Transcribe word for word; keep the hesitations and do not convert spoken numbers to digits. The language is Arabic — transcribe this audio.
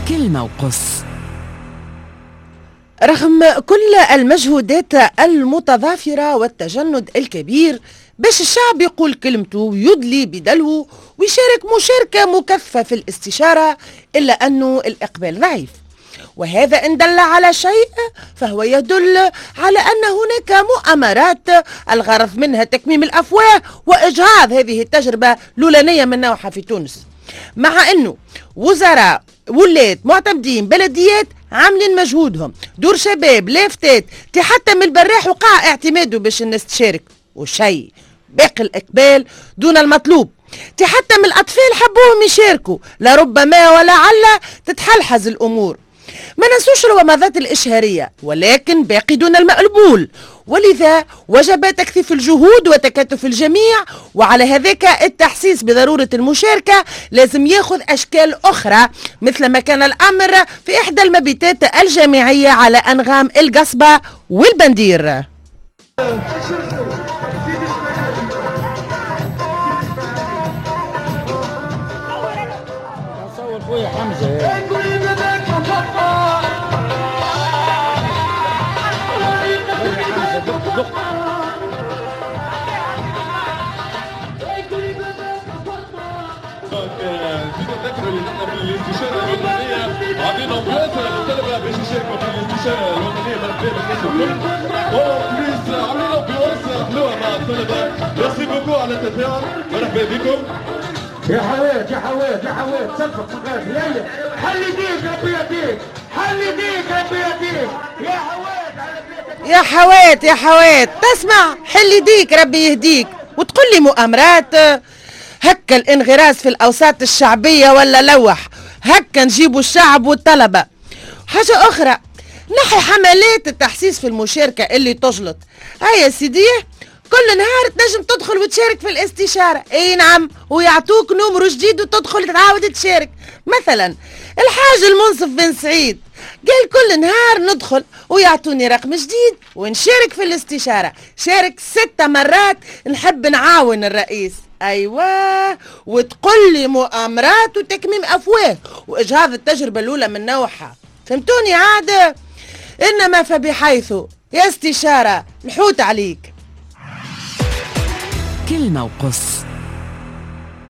كلمة وقص. رغم كل المجهودات المتضافرة والتجند الكبير باش الشعب يقول كلمته ويدلي بدلو ويشارك مشاركة مكثفة في الاستشارة، إلا أنه الإقبال ضعيف. وهذا إن دل على شيء فهو يدل على أن هناك مؤامرات الغرض منها تكميم الأفواه وإجهاض هذه التجربة الأولانية من نوعها في تونس، مع أنه وزراء ولات معتمدين بلديات عاملين مجهودهم، دور شباب لافتات تي حتى من البراح وقع اعتماده باش الناس تشارك، وشيء باقي الإقبال دون المطلوب. تي حتى من الأطفال حبوهم يشاركوا، لربما ولعل تتحلحز الأمور. ما ننسوش الومضات الإشهارية، ولكن باقي دون المقبول، ولذا وجب تكثيف الجهود وتكاتف الجميع. وعلى هذاك التحسيس بضرورة المشاركة لازم ياخذ أشكال أخرى، مثل ما كان الأمر في إحدى المبيتات الجامعية على أنغام القصبة والبندير. خويا حمزة تذكروا اللي نحن في الاستشارة الوطنية عطينا مباشرة للطلبة باش يشاركوا في الاستشارة الوطنية من بلاد الناس الكل. وبليز عملنا بيونس حلوة مع الطلبة. ميرسي بوكو على التفاعل، مرحبا بكم. يا حوات يا حوات يا حوات صفق صفقات ليلى حل يديك ربي يديك حل يديك ربي يديك يا حوات يا حوات يا حوات تسمع، حل يديك ربي يهديك. وتقول لي مؤامرات؟ هكا الانغراس في الأوساط الشعبية ولا لوح، هكا نجيبوا الشعب والطلبة. حاجة أخرى، نحي حملات التحسيس في المشاركة اللي تجلط. هيا سيدي كل نهار تنجم تدخل وتشارك في الاستشارة، اي نعم، ويعطوك نمر جديد وتدخل تعاود تشارك. مثلا الحاج المنصف بن سعيد قال كل نهار ندخل ويعطوني رقم جديد ونشارك في الاستشارة. شارك ست مرات نحب نعاون الرئيس. ايوه، وتقول لي مؤامرات وتكميم افواه واجهاض التجربة الاولى من نوعها. فهمتوني عاد؟ انما فبحيث يا استشارة نحوت عليك. كلمة وقص.